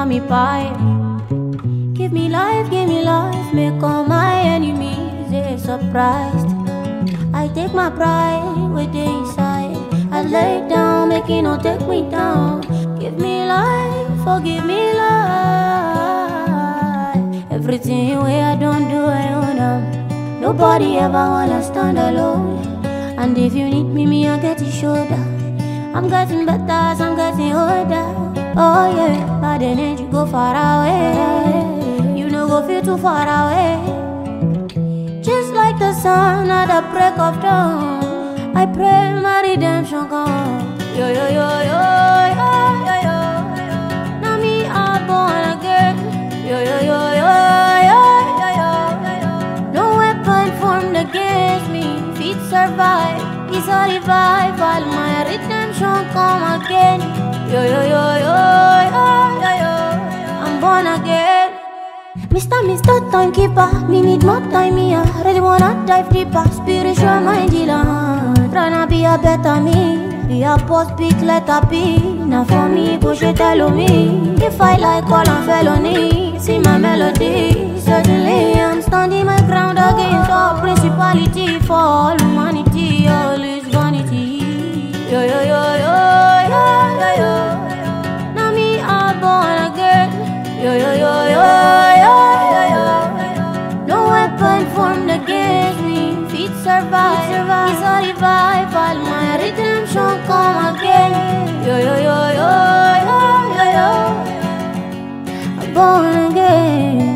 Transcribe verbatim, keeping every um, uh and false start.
on me pipe. Give me life, give me life, make all my enemies they surprised. I take my pride within inside. I lay down, make it no take me down. Give me life, forgive me life. Everything way I don't do, I own them. Nobody ever wanna stand alone. And if you need me, me I get your shoulder. I'm getting better as I'm getting older. Oh yeah, but then you go far away. You know go feel too far away. Just like the sun at the break of dawn, I pray my redemption come. Yo yo yo yo yo yo yo. Now me I'm born again. Yo yo yo yo yo yo yo. No weapon formed against me fit survive. It's a revival, my redemption come again. Yo yo yo yo yo yo yo. I'm born again. Mister, Mister Timekeeper, me need more time here. Really wanna dive deeper, spiritual mind healer. Tryna be a better me, be a post big letter P. Now for me, push it, tell me. If I like all I'm felony, see my melody. Certainly I'm standing my ground against all principality. For all humanity, all is vanity. Yo yo yo yo yo yo yo. Now me I'm born again. Yo yo yo yo yo yo yo. No weapon formed against me fit survive. It's a revival, my redemption come again. Yo yo yo yo yo yo yo. I'm born again.